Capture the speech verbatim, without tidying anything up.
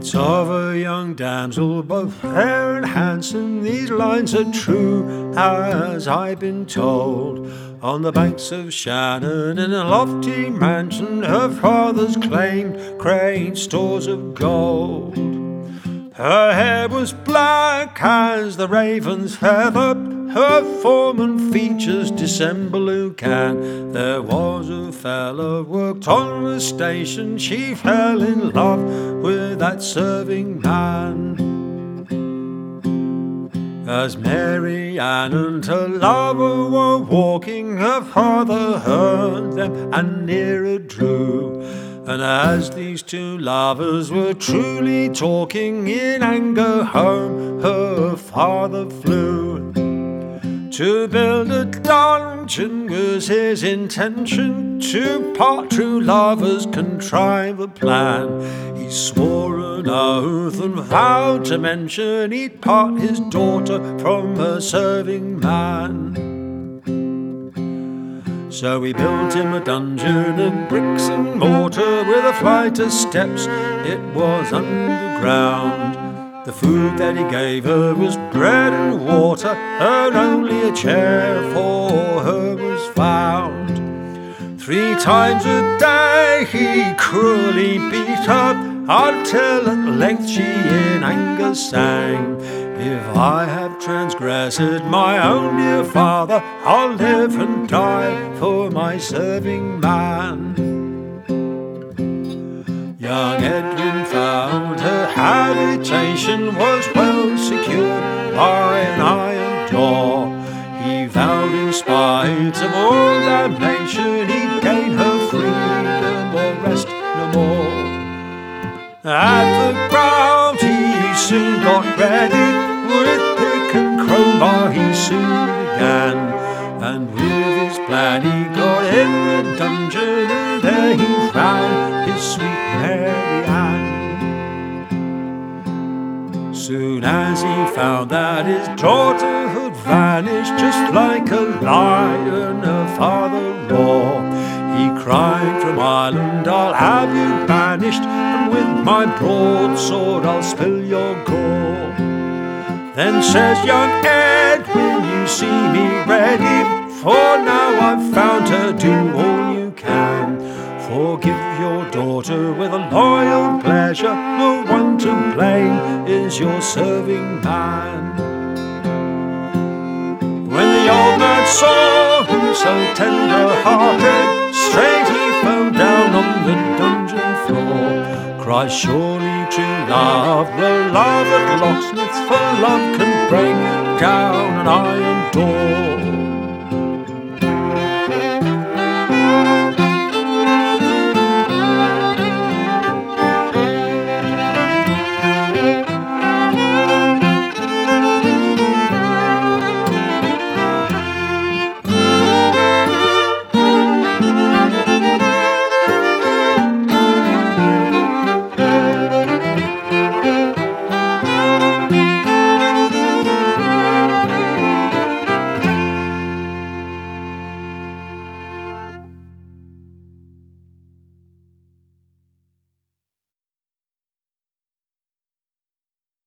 It's of a young damsel, both fair and handsome. These lines are true, as I've been told. On the banks of Shannon, in a lofty mansion, her father's claimed great stores of gold. Her hair was black as the raven's feather, her form and features dissemble who can. There was a fella worked on the station, she fell in love with that serving man. As Mary Ann and her lover were walking, her father heard them and nearer drew. And as these two lovers were truly talking, in anger home her father flew. To build a dungeon was his intention, to part true lovers contrive a plan. He swore an oath and vowed to mention he'd part his daughter from her serving man. So he built him a dungeon of bricks and mortar, with a flight of steps, it was underground. The food that he gave her was bread and water, and only a chair for her was found. Three times a day he cruelly beat her, until at length she in anger sang, "If I have transgressed my own dear father, I'll live and die for my serving man." Young Edwin found her habitation was well secured by an iron door. He vowed in spite of all damnation he'd gain her freedom or rest no more. At the ground he soon got ready, with pick and crowbar he soon began. And with his plan he got in the dungeon, and there he found his sweet Mary Ann. Soon as he found that his daughter had vanished, just like a lion her father roared, he cried from Ireland, "I'll have you banished, and with my broadsword I'll spill your gore." Then says young Ed, "Will you see me ready? For now I've found her, do all you can. Forgive your daughter with a loyal pleasure, no one to blame is your serving man." When the old man saw him so tender-hearted, straight he fell down on the dungeon floor. Cried, "Surely true love, the love at locksmiths, for love can break down an iron door."